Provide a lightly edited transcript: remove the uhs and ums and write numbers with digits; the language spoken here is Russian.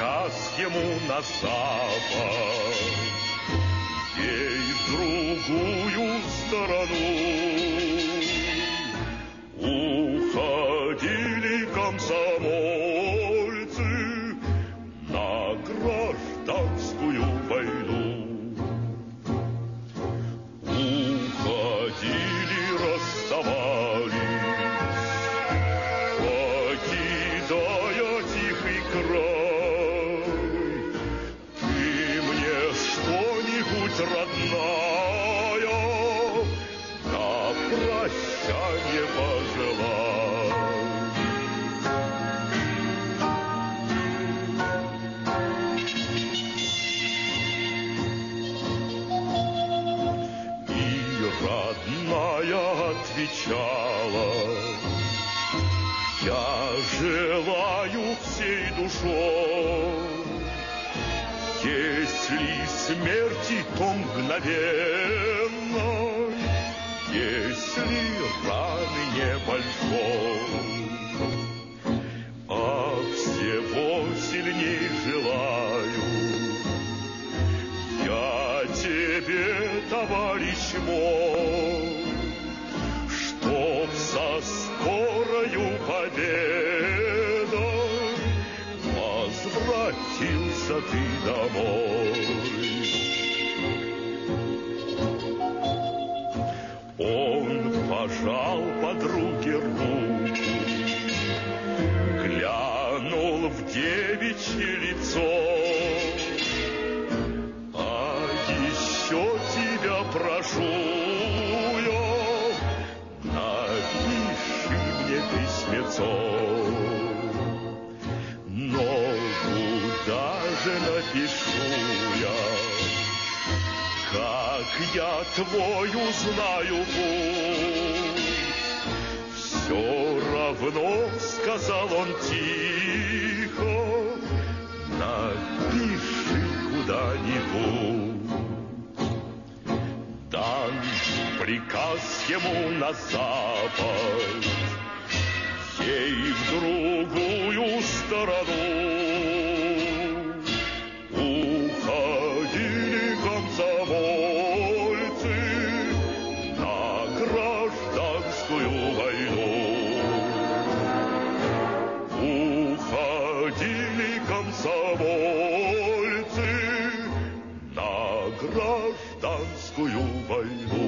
приказ ему на запад, ей в другую сторону. Уходили комсомольцы на гражданскую войну. Уходили, расставались, покидая тихий край. Ты мне что-нибудь, родная, на прощанье пожелай. И родная отвечала: я желаю всей душой, если смерти, то мгновенной, если раны небольшой, а всего сильней желаю я тебе, товарищ мой, чтоб со скорою победой возвратился ты домой. Он пожал подруге руку, глянул в девичье лицо: а еще тебя прошу я, напиши мне письмецо. Но куда же напишу я, как я твой узнаю путь? Все равно, сказал он тихо, напиши куда-нибудь. Дан приказ ему на запад, ей в другую сторону. Уходили комсомольцы на гражданскую войну. Уходили комсомольцы на гражданскую войну.